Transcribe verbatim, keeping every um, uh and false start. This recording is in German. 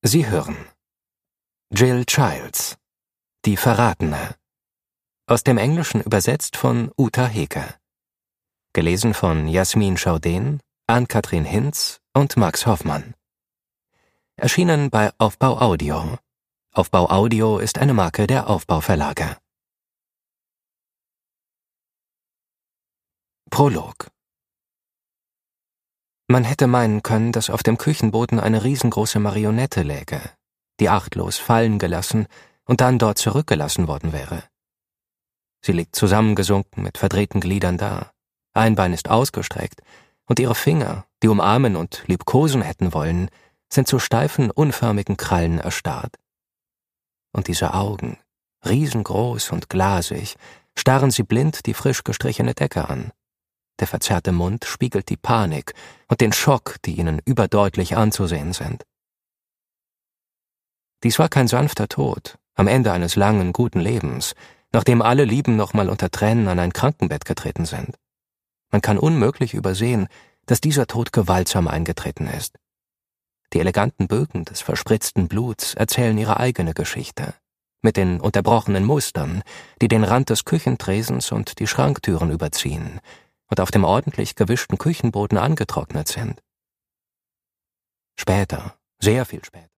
Sie hören Jill Childs, Die Verratene. Aus dem Englischen übersetzt von Uta Heke. Gelesen von Jasmin Schaudén, Ann-Kathrin Hinz und Max Hoffmann. Erschienen bei Aufbau Audio. Aufbau Audio ist eine Marke der Aufbau Verlage. Prolog. Man hätte meinen können, dass auf dem Küchenboden eine riesengroße Marionette läge, die achtlos fallen gelassen und dann dort zurückgelassen worden wäre. Sie liegt zusammengesunken mit verdrehten Gliedern da, ein Bein ist ausgestreckt, und ihre Finger, die umarmen und liebkosen hätten wollen, sind zu steifen, unförmigen Krallen erstarrt. Und diese Augen, riesengroß und glasig, starren sie blind die frisch gestrichene Decke an. Der verzerrte Mund spiegelt die Panik und den Schock, die ihnen überdeutlich anzusehen sind. Dies war kein sanfter Tod, am Ende eines langen, guten Lebens, nachdem alle Lieben nochmal unter Tränen an ein Krankenbett getreten sind. Man kann unmöglich übersehen, dass dieser Tod gewaltsam eingetreten ist. Die eleganten Bögen des verspritzten Bluts erzählen ihre eigene Geschichte, mit den unterbrochenen Mustern, die den Rand des Küchentresens und die Schranktüren überziehen und auf dem ordentlich gewischten Küchenboden angetrocknet sind. Später, sehr viel später,